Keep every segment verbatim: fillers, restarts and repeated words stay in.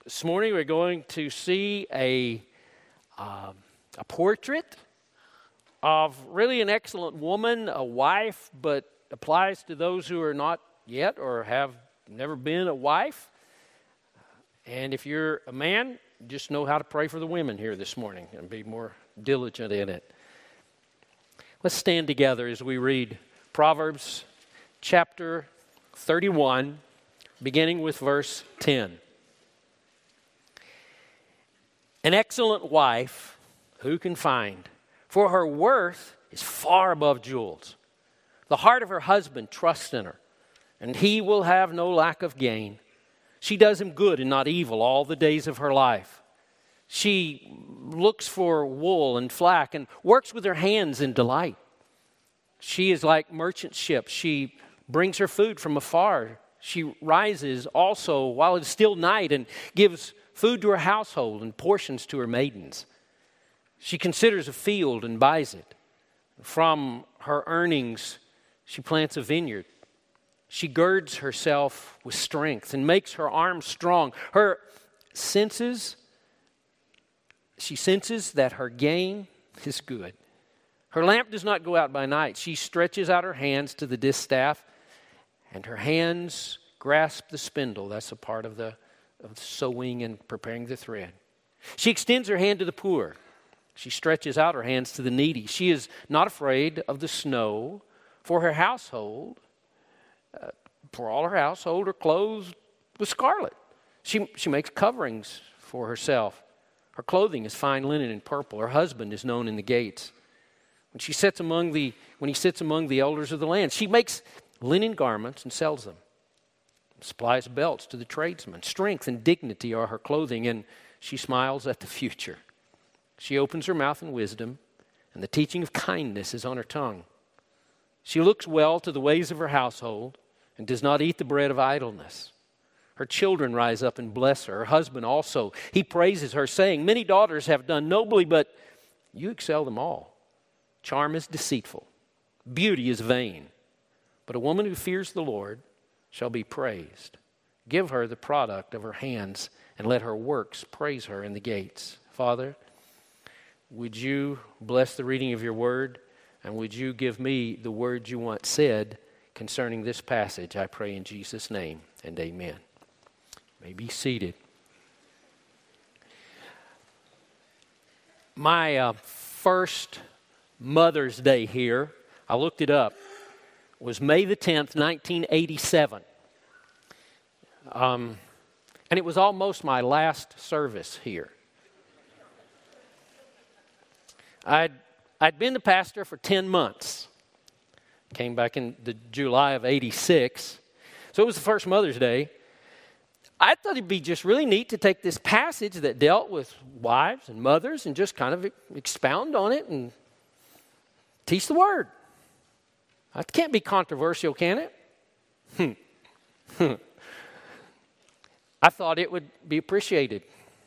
This morning we're going to see a, um, a portrait of really an excellent woman, a wife, but applies to those who are not yet or have never been a wife. And if you're a man, just know how to pray for the women here this morning and be more diligent in it. Let's stand together as we read Proverbs chapter thirty-one, beginning with verse ten. An excellent wife, who can find? For her worth is far above jewels. The heart of her husband trusts in her, and he will have no lack of gain. She does him good and not evil all the days of her life. She looks for wool and flax and works with her hands in delight. She is like merchant ships. She brings her food from afar. She rises also while it is still night and gives food to her household and portions to her maidens. She considers a field and buys it. From her earnings, she plants a vineyard. She girds herself with strength and makes her arms strong. Her senses, she senses that her gain is good. Her lamp does not go out by night. She stretches out her hands to the distaff, and her hands grasp the spindle. That's a part of the of sewing and preparing the thread. She extends her hand to the poor. She stretches out her hands to the needy. She is not afraid of the snow, for her household, uh, for all her household are clothed with scarlet. She, she makes coverings for herself. Her clothing is fine linen and purple. Her husband is known in the gates. When she sits among the, when he sits among the elders of the land, she makes linen garments and sells them. Supplies belts to the tradesmen. Strength and dignity are her clothing, and she smiles at the future. She opens her mouth in wisdom, and the teaching of kindness is on her tongue. She looks well to the ways of her household and does not eat the bread of idleness. Her children rise up and bless her. Her husband also, he praises her, saying, many daughters have done nobly, but you excel them all. Charm is deceitful. Beauty is vain. But a woman who fears the Lord shall be praised. Give her the product of her hands, and let her works praise her in the gates. Father, would you bless the reading of your word, and would you give me the words you want said concerning this passage? I pray in Jesus' name, and amen. You may be seated. My uh, first Mother's Day here, I looked it up, was May the tenth, nineteen eighty-seven. Um, and it was almost my last service here. I'd, I'd been the pastor for ten months. Came back in the July of eighty-six. So it was the first Mother's Day. I thought it'd be just really neat to take this passage that dealt with wives and mothers and just kind of expound on it and teach the word. That can't be controversial, can it? Hmm. I thought it would be appreciated.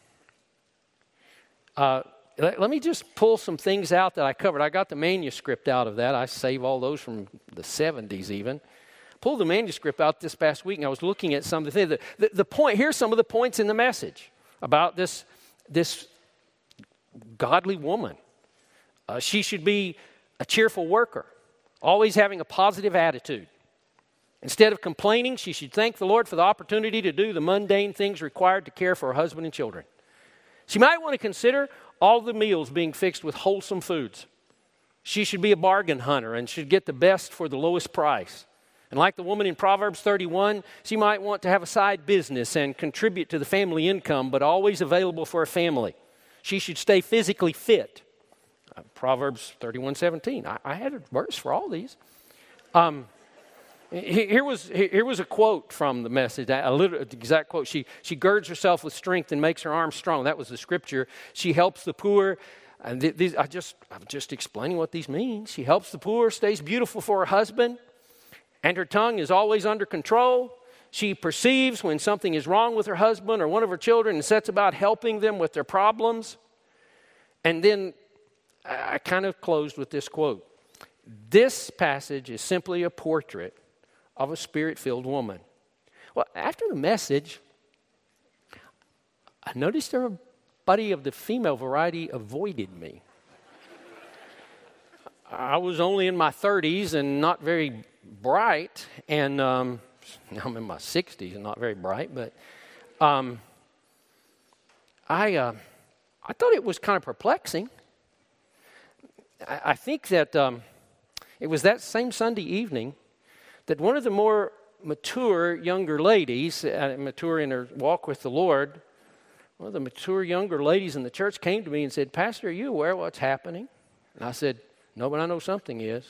Uh, let, let me just pull some things out that I covered. I got the manuscript out of that. I save all those from the seventies even. Pulled the manuscript out this past week, and I was looking at some of the things. The, the, the point, here's some of the points in the message about this, this godly woman. Uh, she should be a cheerful worker, always having a positive attitude. Instead of complaining, she should thank the Lord for the opportunity to do the mundane things required to care for her husband and children. She might want to consider all the meals being fixed with wholesome foods. She should be a bargain hunter and should get the best for the lowest price. And like the woman in Proverbs thirty-one, she might want to have a side business and contribute to the family income, but always available for her family. She should stay physically fit. Uh, Proverbs thirty-one seventeen. I, I had a verse for all these. Um, here was here was a quote from the message, a little exact quote. She she girds herself with strength and makes her arms strong. That was the scripture. She helps the poor. And th- these, I just I'm just explaining what these mean. She helps the poor, stays beautiful for her husband, and her tongue is always under control. She perceives when something is wrong with her husband or one of her children and sets about helping them with their problems. And then I, I kind of closed with this quote. This passage is simply a portrait of a spirit-filled woman. Well, after the message, I noticed everybody of the female variety avoided me. I was only in my thirties and not very bright, and um, now I'm in my sixties and not very bright, but um, I uh, I thought it was kind of perplexing. I, I think that um, it was that same Sunday evening that one of the more mature younger ladies, uh, mature in her walk with the Lord, one of the mature younger ladies in the church came to me and said, "Pastor, are you aware of what's happening?" And I said, "No, but I know something is."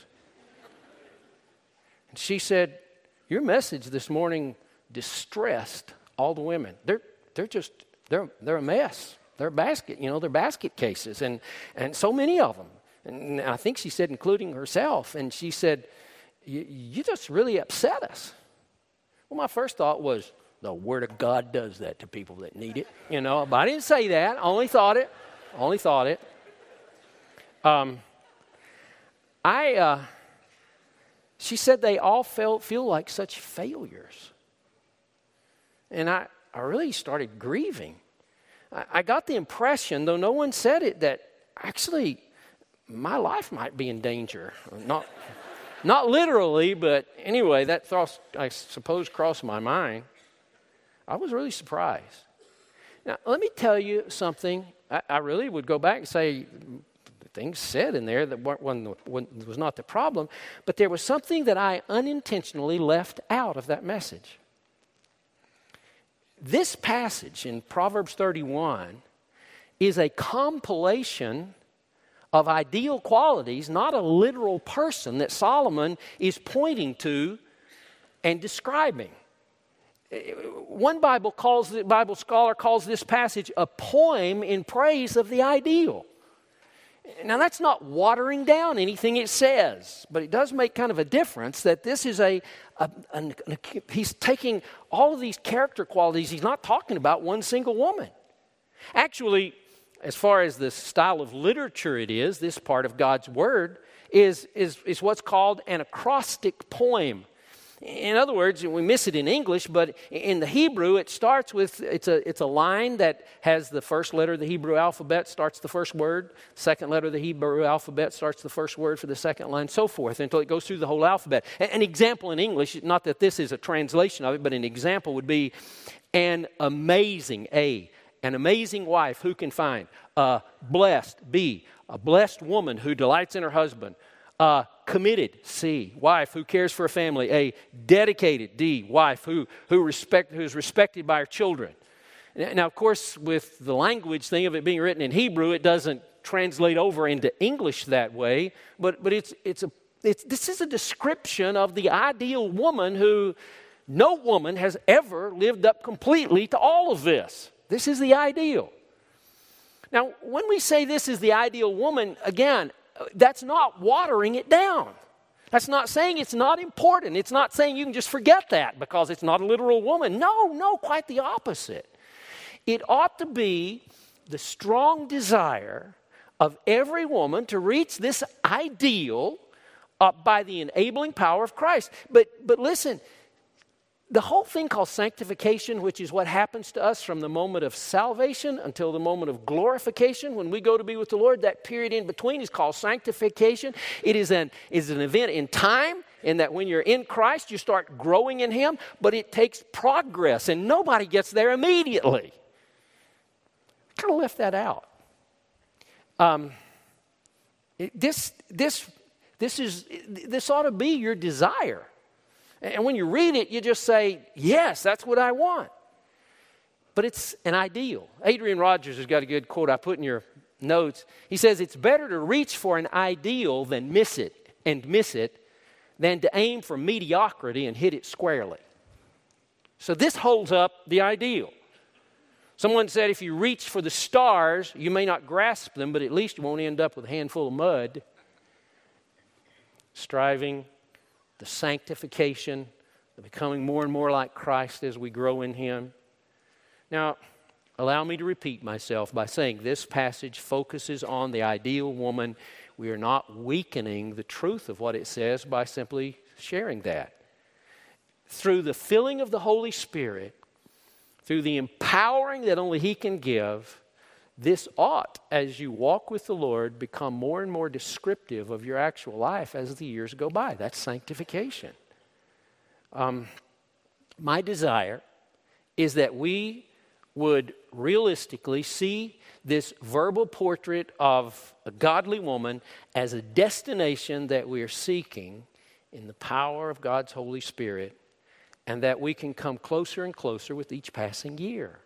And she said, "Your message this morning distressed all the women. They're they're just they're they're a mess. They're basket, you know, they're basket cases, and and so many of them." And I think she said, including herself. And she said, "You just really upset us." Well, my first thought was, the Word of God does that to people that need it, you know. But I didn't say that. I only thought it. Only thought it. Um. I, uh, she said they all felt, feel like such failures. And I, I really started grieving. I, I got the impression, though no one said it, that actually my life might be in danger. Not, not literally, but anyway, that thought, I suppose, crossed my mind. I was really surprised. Now, let me tell you something. I, I really would go back and say, things said in there that one, one was not the problem, but there was something that I unintentionally left out of that message. This passage in Proverbs thirty-one is a compilation of ideal qualities, not a literal person that Solomon is pointing to and describing. One Bible calls the Bible scholar calls this passage a poem in praise of the ideal. Now, that's not watering down anything it says, but it does make kind of a difference that this is a, a, a, a, he's taking all of these character qualities. He's not talking about one single woman. Actually, as far as the style of literature it is, this part of God's Word is, is, is what's called an acrostic poem. In other words, we miss it in English, but in the Hebrew, it starts with, it's a it's a line that has the first letter of the Hebrew alphabet starts the first word, second letter of the Hebrew alphabet starts the first word for the second line, so forth, until it goes through the whole alphabet. An example in English, not that this is a translation of it, but an example would be an amazing, A, an amazing wife, who can find? A blessed, B, a blessed woman who delights in her husband. Uh, committed, C, wife who cares for a family. A dedicated, D, wife who who respect who is respected by her children. Now, of course, with the language thing of it being written in Hebrew, it doesn't translate over into English that way. But but it's it's a it's this is a description of the ideal woman who no woman has ever lived up completely to all of this. This is the ideal. Now, when we say this is the ideal woman, again, that's not watering it down. That's not saying it's not important. It's not saying you can just forget that because it's not a literal woman. No, no, quite the opposite. It ought to be the strong desire of every woman to reach this ideal uh, by the enabling power of Christ. But, but listen, the whole thing called sanctification, which is what happens to us from the moment of salvation until the moment of glorification, when we go to be with the Lord, that period in between is called sanctification. It is an, is an event in time, in that when you're in Christ, you start growing in Him, but it takes progress, and nobody gets there immediately. I kind of left that out. Um, it, this, this, this, is, this ought to be your desire. And when you read it, you just say, yes, that's what I want. But it's an ideal. Adrian Rogers has got a good quote I put in your notes. He says, it's better to reach for an ideal than miss it and miss it than to aim for mediocrity and hit it squarely. So this holds up the ideal. Someone said if you reach for the stars, you may not grasp them, but at least you won't end up with a handful of mud. Striving, the sanctification, the becoming more and more like Christ as we grow in Him. Now, allow me to repeat myself by saying this passage focuses on the ideal woman. We are not weakening the truth of what it says by simply sharing that. Through the filling of the Holy Spirit, through the empowering that only He can give, this ought, as you walk with the Lord, become more and more descriptive of your actual life as the years go by. That's sanctification. Um, my desire is that we would realistically see this verbal portrait of a godly woman as a destination that we are seeking in the power of God's Holy Spirit, and that we can come closer and closer with each passing year.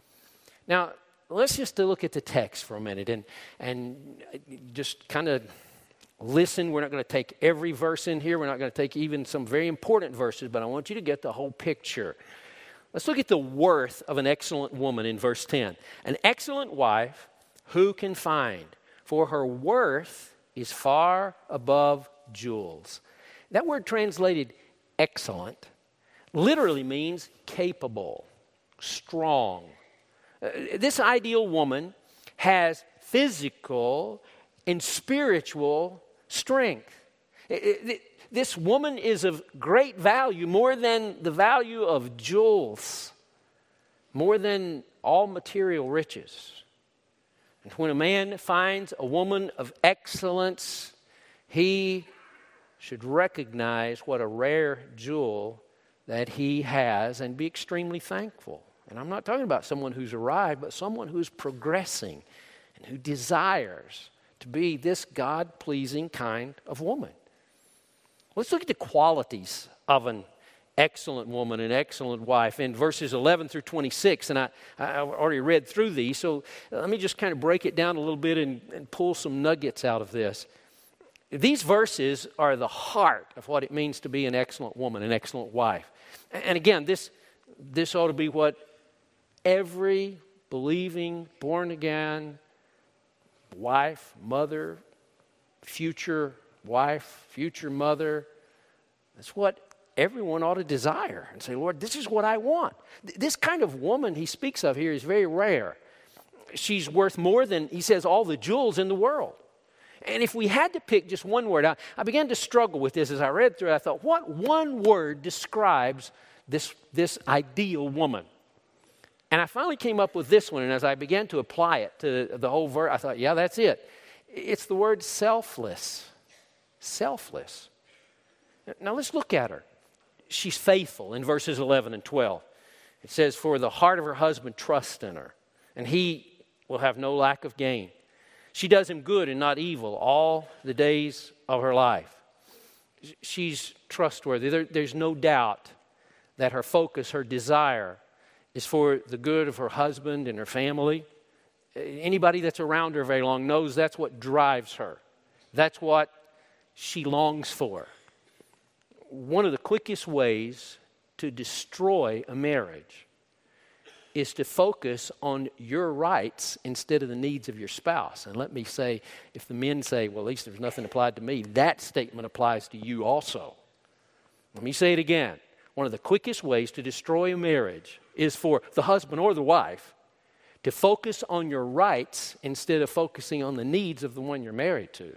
Now, let's just look at the text for a minute and, and just kind of listen. We're not going to take every verse in here. We're not going to take even some very important verses, but I want you to get the whole picture. Let's look at the worth of an excellent woman in verse ten. An excellent wife, who can find? For her worth is far above jewels. That word translated excellent literally means capable, strong. Uh, this ideal woman has physical and spiritual strength. It, it, this woman is of great value, more than the value of jewels, more than all material riches. And when a man finds a woman of excellence, he should recognize what a rare jewel that he has and be extremely thankful. And I'm not talking about someone who's arrived, but someone who's progressing and who desires to be this God-pleasing kind of woman. Let's look at the qualities of an excellent woman, an excellent wife in verses eleven through twenty-six. And I, I already read through these, so let me just kind of break it down a little bit and, and pull some nuggets out of this. These verses are the heart of what it means to be an excellent woman, an excellent wife. And again, this, this ought to be what every believing, born-again wife, mother, future wife, future mother, that's what everyone ought to desire and say, Lord, this is what I want. This kind of woman he speaks of here is very rare. She's worth more than, he says, all the jewels in the world. And if we had to pick just one word, I, I began to struggle with this as I read through it. I thought, what one word describes this, this ideal woman? And I finally came up with this one, and as I began to apply it to the whole verse, I thought, yeah, that's it. It's the word selfless. Selfless. Now let's look at her. She's faithful in verses eleven and twelve. It says, for the heart of her husband trusts in her, and he will have no lack of gain. She does him good and not evil all the days of her life. She's trustworthy. There, there's no doubt that her focus, her desire, is for the good of her husband and her family. Anybody that's around her very long knows that's what drives her. That's what she longs for. One of the quickest ways to destroy a marriage is to focus on your rights instead of the needs of your spouse. And let me say, if the men say, well, at least there's nothing applied to me, that statement applies to you also. Let me say it again. One of the quickest ways to destroy a marriage is for the husband or the wife to focus on your rights instead of focusing on the needs of the one you're married to.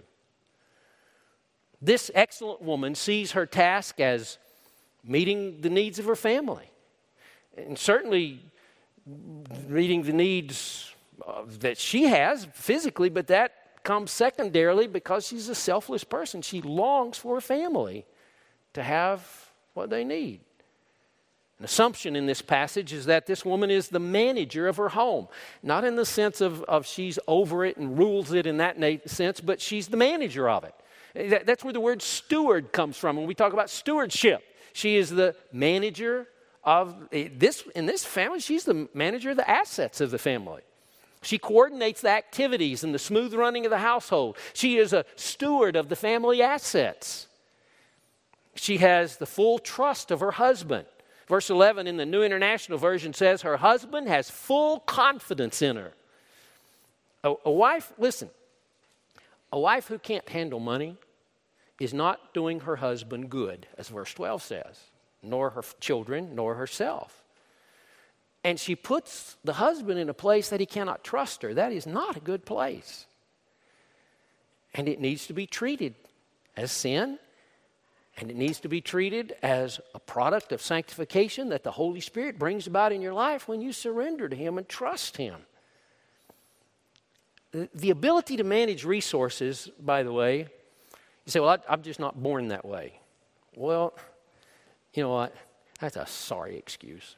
This excellent woman sees her task as meeting the needs of her family. And certainly meeting the needs that she has physically, but that comes secondarily because she's a selfless person. She longs for a family to have what they need. An assumption in this passage is that this woman is the manager of her home. Not in the sense of, of she's over it and rules it in that na- sense, but she's the manager of it. That, that's where the word steward comes from when we talk about stewardship. She is the manager of this, in this family, she's the manager of the assets of the family. She coordinates the activities and the smooth running of the household. She is a steward of the family assets. She has the full trust of her husband. Verse eleven in the New International Version says her husband has full confidence in her. A, a wife, listen, a wife who can't handle money is not doing her husband good, as verse twelve says, nor her children, nor herself. And she puts the husband in a place that he cannot trust her. That is not a good place. And it needs to be treated as sin. And it needs to be treated as a product of sanctification that the Holy Spirit brings about in your life when you surrender to Him and trust Him. The ability to manage resources, by the way, you say, well, I, I'm just not born that way. Well, you know what? That's a sorry excuse.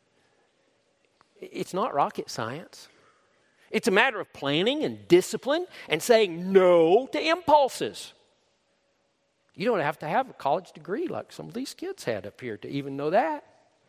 It's not rocket science. It's a matter of planning and discipline and saying no to impulses. You don't have to have a college degree like some of these kids had up here to even know that.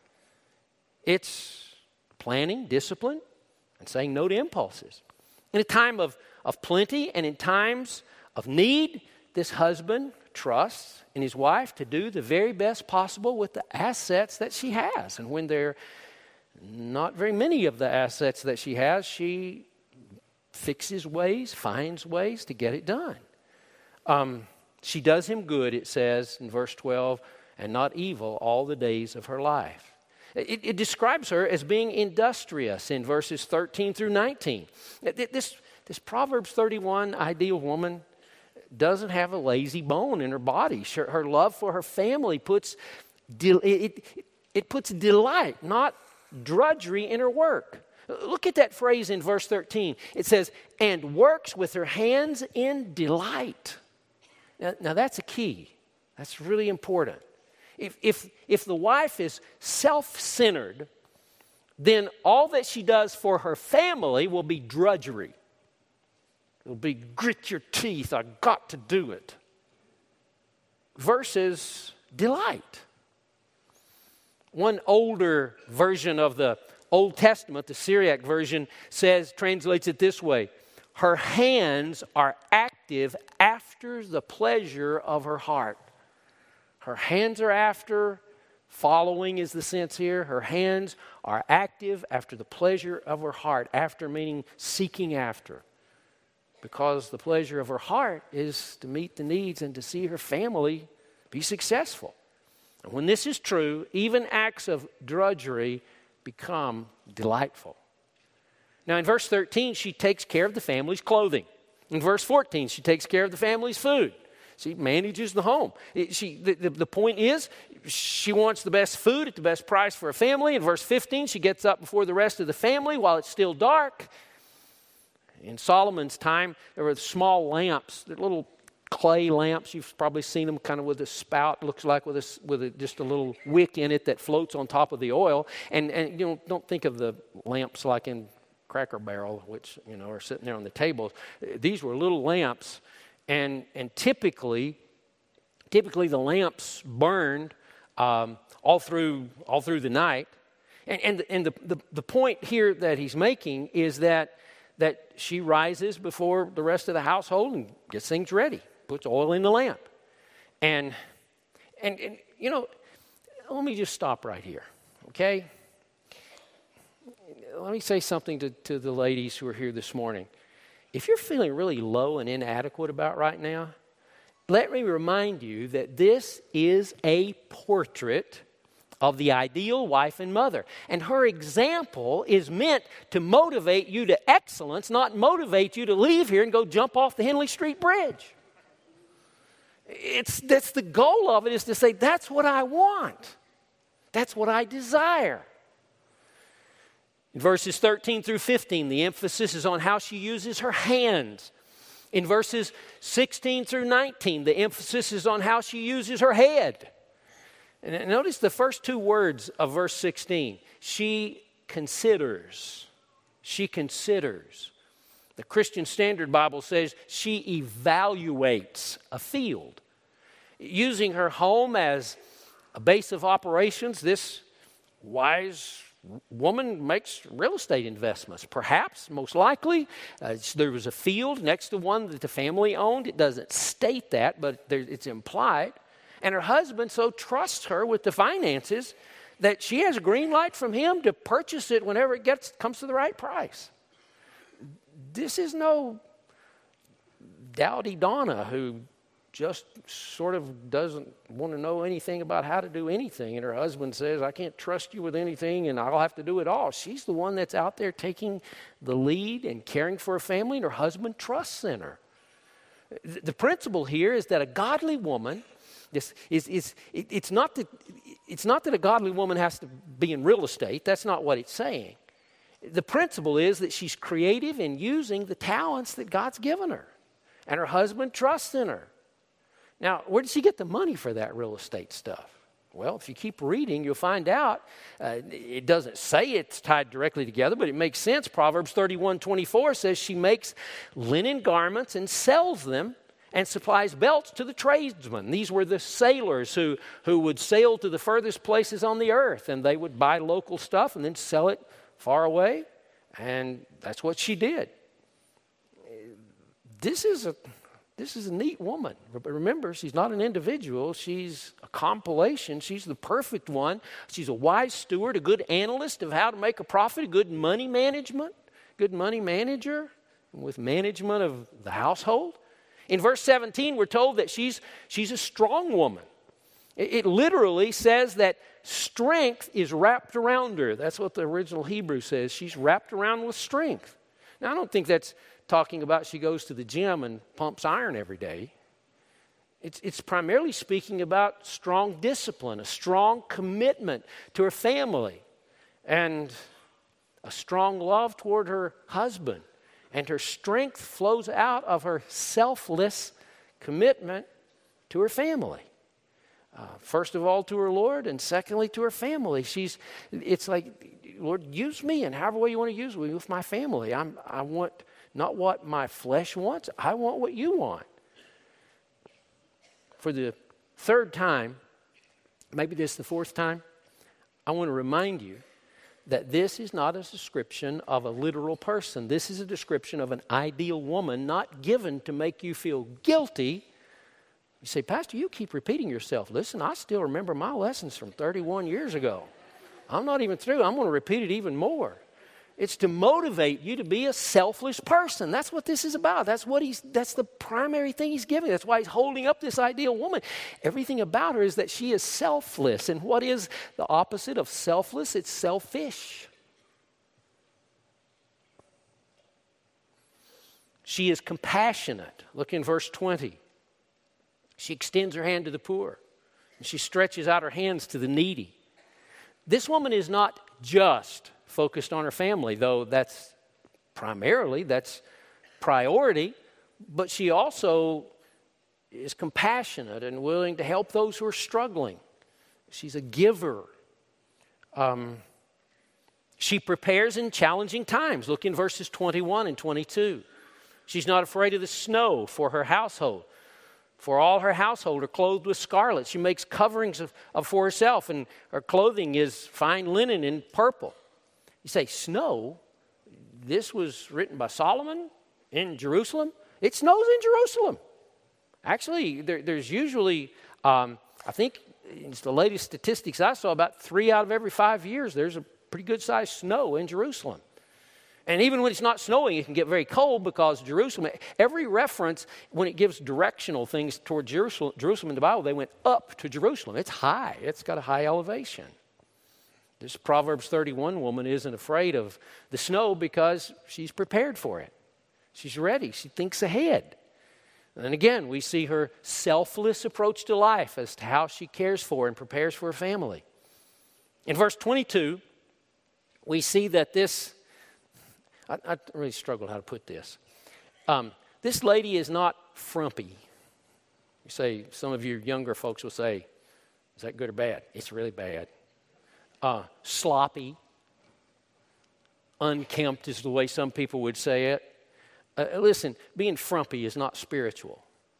It's planning, discipline, and saying no to impulses. In a time of, of plenty and in times of need, this husband trusts in his wife to do the very best possible with the assets that she has. And when there are not very many of the assets that she has, she fixes ways, finds ways to get it done. Um, she does him good, it says in verse twelve, and not evil all the days of her life. It, it describes her as being industrious in verses thirteen through nineteen. This, this Proverbs thirty-one ideal woman doesn't have a lazy bone in her body. Her love for her family puts it, it, it puts delight, not drudgery, in her work. Look at that phrase in verse thirteen. It says, and works with her hands in delight. Now, now that's a key. That's really important. If, if, if the wife is self-centered, then all that she does for her family will be drudgery. It'll be grit your teeth, I got to do it. Versus delight. One older version of the Old Testament, the Syriac version, says, translates it this way: her hands are active after the pleasure of her heart. Her hands are after, following is the sense here. Her hands are active after the pleasure of her heart. After meaning seeking after. Because the pleasure of her heart is to meet the needs and to see her family be successful. And when this is true, even acts of drudgery become delightful. Now in verse thirteen, she takes care of the family's clothing. In verse fourteen, she takes care of the family's food. She manages the home. It, she, the, the, the point is, she wants the best food at the best price for her family. In verse fifteen, she gets up before the rest of the family while it's still dark. In Solomon's time, there were small lamps, the little clay lamps. You've probably seen them kind of with a spout, looks like with a, with a, just a little wick in it that floats on top of the oil. And, and you know, don't think of the lamps like in Cracker Barrel, which, you know, are sitting there on the tables. These were little lamps, and and typically, typically the lamps burned um, all through all through the night. And and and the, the the point here that he's making is that that she rises before the rest of the household and gets things ready, puts oil in the lamp, and and and you know, let me just stop right here, okay? Let me say something to, to the ladies who are here this morning. If you're feeling really low and inadequate about right now, let me remind you that this is a portrait of the ideal wife and mother. And her example is meant to motivate you to excellence, not motivate you to leave here and go jump off the Henley Street Bridge. It's, that's the goal of it, is to say, that's what I want. That's what I desire. In verses thirteen through fifteen, the emphasis is on how she uses her hands. In verses sixteen through nineteen, the emphasis is on how she uses her head. And notice the first two words of verse sixteen. She considers. She considers. The Christian Standard Bible says she evaluates a field. Using her home as a base of operations, this wise woman makes real estate investments. Perhaps, most likely, uh, there was a field next to one that the family owned. It doesn't state that, but there, it's implied. And her husband so trusts her with the finances that she has a green light from him to purchase it whenever it gets comes to the right price. This is no dowdy Donna who just sort of doesn't want to know anything about how to do anything. And her husband says, I can't trust you with anything and I'll have to do it all. She's the one that's out there taking the lead and caring for her family, and her husband trusts in her. The principle here is that a godly woman This is, is, it, it's, not that, it's not that a godly woman has to be in real estate. That's not what it's saying. The principle is that she's creative in using the talents that God's given her. And her husband trusts in her. Now, where did she get the money for that real estate stuff? Well, if you keep reading, you'll find out uh, it doesn't say it's tied directly together, but it makes sense. Proverbs thirty-one twenty-four says she makes linen garments and sells them and supplies belts to the tradesmen. These were the sailors who, who would sail to the furthest places on the earth, and they would buy local stuff and then sell it far away, and that's what she did. This is a... This is a neat woman. Remember, she's not an individual. She's a compilation. She's the perfect one. She's a wise steward, a good analyst of how to make a profit, a good money management, good money manager with management of the household. In verse seventeen, we're told that she's, she's a strong woman. It, it literally says that strength is wrapped around her. That's what the original Hebrew says. She's wrapped around with strength. Now, I don't think that's talking about she goes to the gym and pumps iron every day. It's, it's primarily speaking about strong discipline, a strong commitment to her family, and a strong love toward her husband. And her strength flows out of her selfless commitment to her family. Uh, first of all, to her Lord, and secondly, to her family. She's, it's like, Lord, use me in however way you want to use me with my family. I'm, I want not what my flesh wants. I want what you want. For the third time, maybe this is the fourth time, I want to remind you that this is not a description of a literal person. This is a description of an ideal woman, not given to make you feel guilty. You say, Pastor, you keep repeating yourself. Listen, I still remember my lessons from thirty-one years ago. I'm not even through. I'm going to repeat it even more. It's to motivate you to be a selfless person. That's what this is about. That's what he's. That's the primary thing he's giving. That's why he's holding up this ideal woman. Everything about her is that she is selfless. And what is the opposite of selfless? It's selfish. She is compassionate. Look in verse twenty. She extends her hand to the poor. And she stretches out her hands to the needy. This woman is not just focused on her family, though that's primarily, that's priority, but she also is compassionate and willing to help those who are struggling. She's a giver. Um, she prepares in challenging times. Look in verses twenty-one and twenty-two. She's not afraid of the snow for her household. For all her household are clothed with scarlet. She makes coverings of, of for herself, and her clothing is fine linen and purple. You say, snow? This was written by Solomon in Jerusalem? It snows in Jerusalem. Actually, there, there's usually, um, I think it's the latest statistics I saw, about three out of every five years, there's a pretty good sized snow in Jerusalem. And even when it's not snowing, it can get very cold because Jerusalem, every reference when it gives directional things toward Jerusalem, Jerusalem in the Bible, they went up to Jerusalem. It's high. It's got a high elevation. This Proverbs thirty-one woman isn't afraid of the snow because she's prepared for it. She's ready. She thinks ahead. And again, we see her selfless approach to life as to how she cares for and prepares for her family. In verse twenty-two, we see that this, I, I really struggled how to put this. Um, this lady is not frumpy. You say, some of you younger folks will say, is that good or bad? It's really bad. Uh, sloppy, unkempt is the way some people would say it. Uh, listen, being frumpy is not spiritual.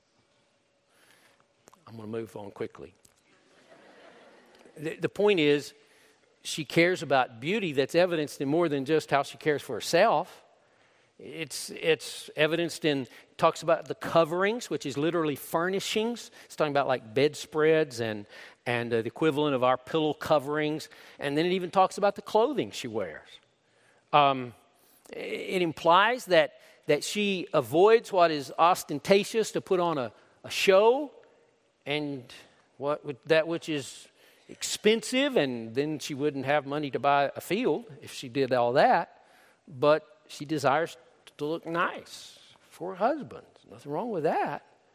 I'm going to move on quickly. The, the point is, she cares about beauty that's evidenced in more than just how she cares for herself. It's it's evidenced in, talks about the coverings, which is literally furnishings. It's talking about like bedspreads and, and uh, the equivalent of our pillow coverings. And then it even talks about the clothing she wears. Um, it implies that, that she avoids what is ostentatious to put on a, a show, and what that which is expensive, and then she wouldn't have money to buy a field if she did all that. But she desires to look nice for her husband. Nothing wrong with that.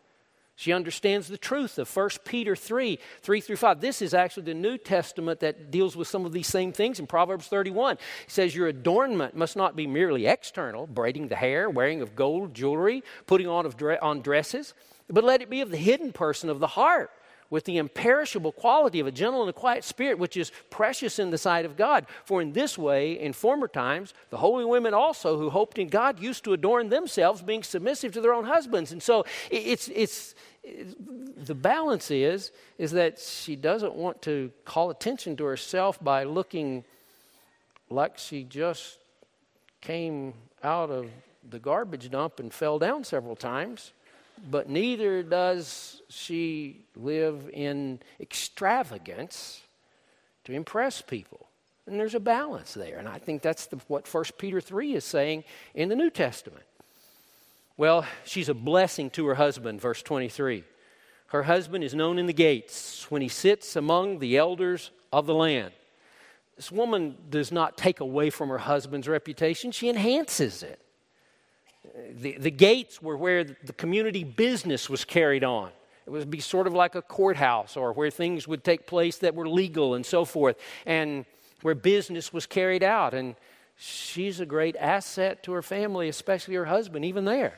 She understands the truth of First Peter three, three through five. This is actually the New Testament that deals with some of these same things. In Proverbs thirty-one, it says, your adornment must not be merely external, braiding the hair, wearing of gold jewelry, putting on, of dre- on dresses, but let it be of the hidden person of the heart, with the imperishable quality of a gentle and a quiet spirit, which is precious in the sight of God. For in this way, in former times, the holy women also who hoped in God used to adorn themselves, being submissive to their own husbands. And so it's it's, it's the balance is, is that she doesn't want to call attention to herself by looking like she just came out of the garbage dump and fell down several times. But neither does she live in extravagance to impress people. And there's a balance there. And I think that's the, what First Peter three is saying in the New Testament. Well, she's a blessing to her husband, verse twenty-three. Her husband is known in the gates when he sits among the elders of the land. This woman does not take away from her husband's reputation. She enhances it. The, the gates were where the community business was carried on. It would be sort of like a courthouse, or where things would take place that were legal and so forth, and where business was carried out. And she's a great asset to her family, especially her husband, even there.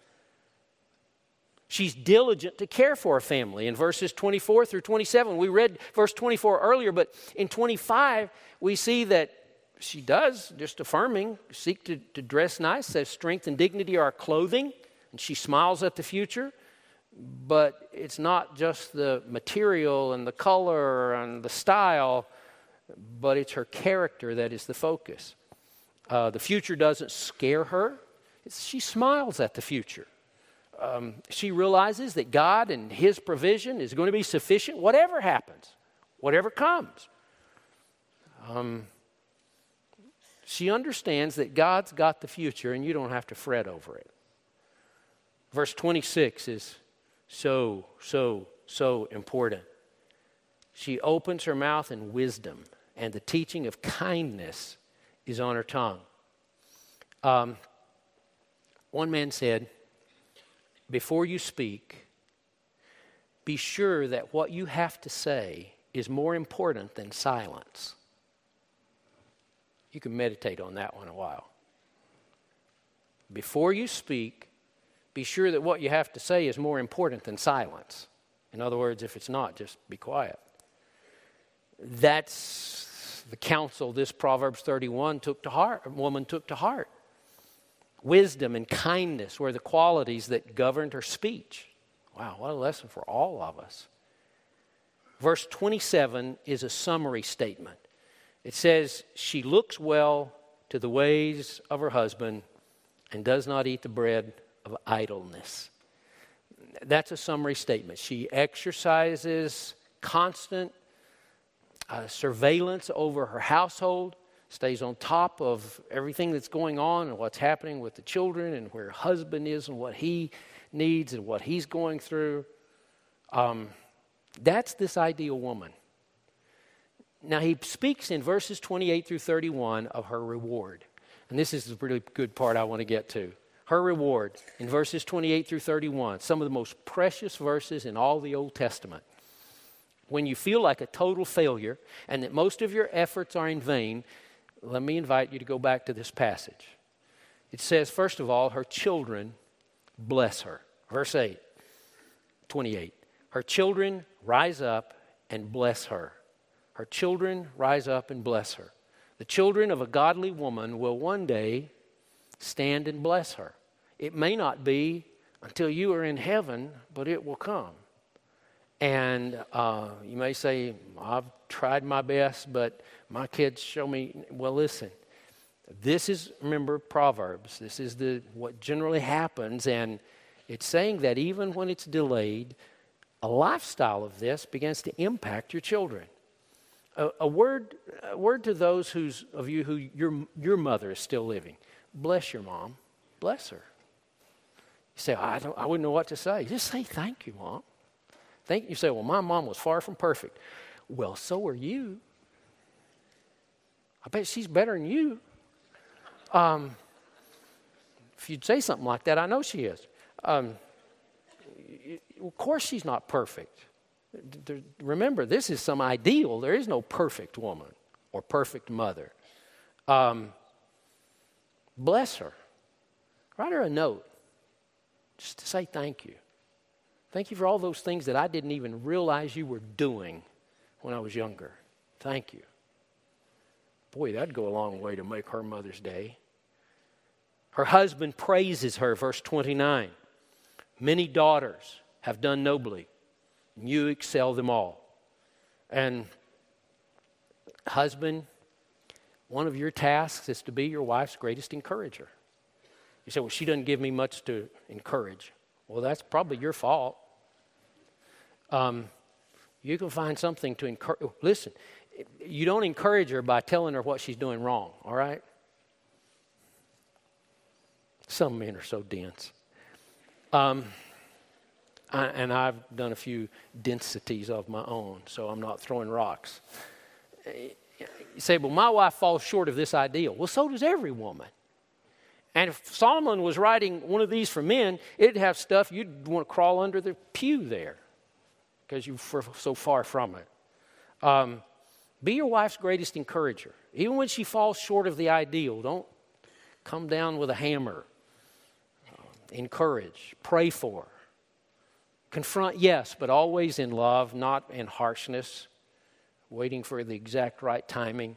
She's diligent to care for her family. In verses twenty-four through twenty-seven, we read verse twenty-four earlier, but in twenty-five, we see that she does, just affirming, seek to, to dress nice, says strength and dignity are our clothing, and she smiles at the future. But it's not just the material and the color and the style, but it's her character that is the focus. Uh, the future doesn't scare her. It's, she smiles at the future. Um, she realizes that God and His provision is going to be sufficient, whatever happens, whatever comes. Um, she understands that God's got the future and you don't have to fret over it. Verse twenty-six is so, so, so important. She opens her mouth in wisdom, and the teaching of kindness is on her tongue. Um, one man said, before you speak, be sure that what you have to say is more important than silence. You can meditate on that one a while. Before you speak, be sure that what you have to say is more important than silence. In other words, if it's not, just be quiet. That's the counsel this Proverbs thirty-one took to heart, woman took to heart. Wisdom and kindness were the qualities that governed her speech. Wow, what a lesson for all of us. Verse twenty-seven is a summary statement. It says, she looks well to the ways of her husband and does not eat the bread of idleness. That's a summary statement. She exercises constant uh, surveillance over her household, stays on top of everything that's going on and what's happening with the children and where her husband is and what he needs and what he's going through. Um, that's this ideal woman. Now, he speaks in verses twenty-eight through thirty-one of her reward. And this is the really good part I want to get to. Her reward in verses twenty-eight through thirty-one, some of the most precious verses in all the Old Testament. When you feel like a total failure and that most of your efforts are in vain, let me invite you to go back to this passage. It says, first of all, her children bless her. Verse eight, twenty-eight. Her children rise up and bless her. Her children rise up and bless her. The children of a godly woman will one day stand and bless her. It may not be until you are in heaven, but it will come. And uh, you may say, I've tried my best, but my kids show me. Well, listen, this is, remember, Proverbs. This is the what generally happens, and it's saying that even when it's delayed, a lifestyle of this begins to impact your children. A, a word, a word to those who's, of you who your your mother is still living. Bless your mom. Bless her. You say, I don't. I wouldn't know what to say. Just say thank you, Mom. Thank you. Say, well, my mom was far from perfect. Well, so are you. I bet she's better than you. Um, if you'd say something like that, I know she is. Um, of course she's not perfect. Remember, this is some ideal. There is no perfect woman or perfect mother. Um, bless her. Write her a note just to say thank you. Thank you for all those things that I didn't even realize you were doing when I was younger. Thank you. Boy, that'd go a long way to make her Mother's Day. Her husband praises her, verse twenty-nine. Many daughters have done nobly, and you excel them all. And husband, one of your tasks is to be your wife's greatest encourager. You say, well, she doesn't give me much to encourage. Well, that's probably your fault. Um, you can find something to encourage. Listen, you don't encourage her by telling her what she's doing wrong, all right? Some men are so dense. Um, I, and I've done a few densities of my own, so I'm not throwing rocks. You say, well, my wife falls short of this ideal. Well, so does every woman. And if Solomon was writing one of these for men, it'd have stuff you'd want to crawl under the pew there because you're so far from it. Um, be your wife's greatest encourager. Even when she falls short of the ideal, don't come down with a hammer. Uh, encourage. Pray for her. Confront, yes, but always in love, not in harshness, waiting for the exact right timing.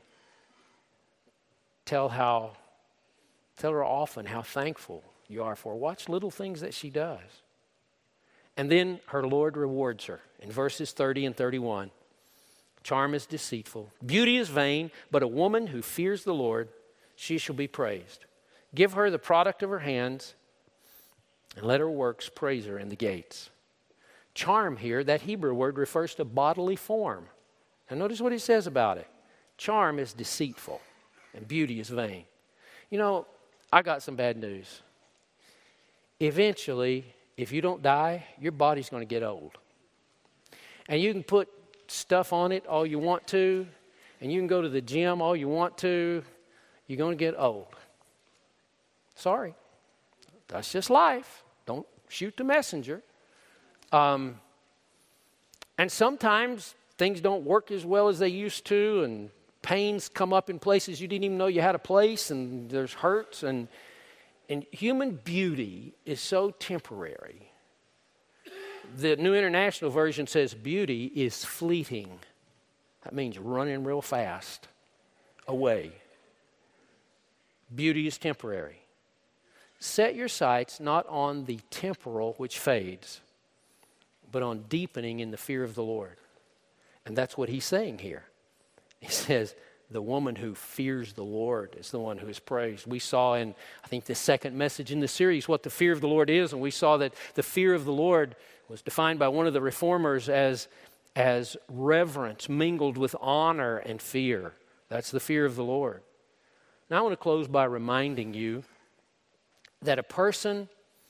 Tell how, tell her often how thankful you are for her. Watch little things that she does. And then her Lord rewards her in verses thirty and thirty-one. Charm is deceitful. Beauty is vain, but a woman who fears the Lord, she shall be praised. Give her the product of her hands, and let her works praise her in the gates. Charm here, that Hebrew word, refers to bodily form. Now notice what he says about it. Charm is deceitful, and beauty is vain. You know, I got some bad news. Eventually, if you don't die, your body's going to get old. And you can put stuff on it all you want to, and you can go to the gym all you want to, you're going to get old. Sorry. That's just life. Don't shoot the messenger. Um, and sometimes things don't work as well as they used to, and pains come up in places you didn't even know you had a place, and there's hurts. And, and human beauty is so temporary. The New International Version says beauty is fleeting. That means running real fast away. Beauty is temporary. Set your sights not on the temporal which fades, but on deepening in the fear of the Lord. And that's what he's saying here. He says, the woman who fears the Lord is the one who is praised. We saw in, I think, the second message in the series what the fear of the Lord is, and we saw that the fear of the Lord was defined by one of the reformers as, as reverence mingled with honor and fear. That's the fear of the Lord. Now I want to close by reminding you that a person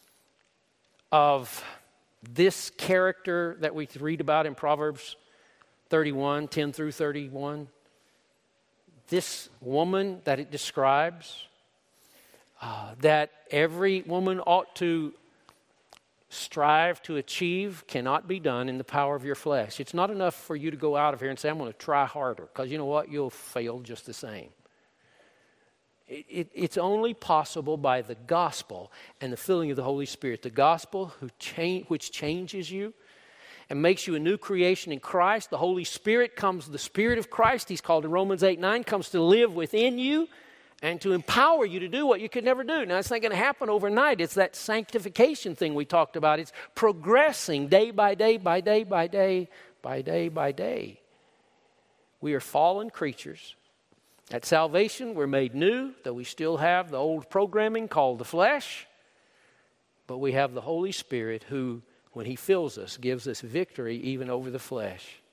of this character that we read about in Proverbs thirty-one, ten through thirty-one, this woman that it describes, uh, that every woman ought to strive to achieve, cannot be done in the power of your flesh. It's not enough for you to go out of here and say, I'm going to try harder, because you know what? You'll fail just the same. It, it, it's only possible by the gospel and the filling of the Holy Spirit. The gospel who cha- which changes you and makes you a new creation in Christ. The Holy Spirit comes, the Spirit of Christ, he's called in Romans eight nine, comes to live within you and to empower you to do what you could never do. Now, it's not going to happen overnight. It's that sanctification thing we talked about. It's progressing day by day, by day, by day, by day, by day. We are fallen creatures. At salvation, we're made new, though we still have the old programming called the flesh. But we have the Holy Spirit who, when he fills us, gives us victory even over the flesh.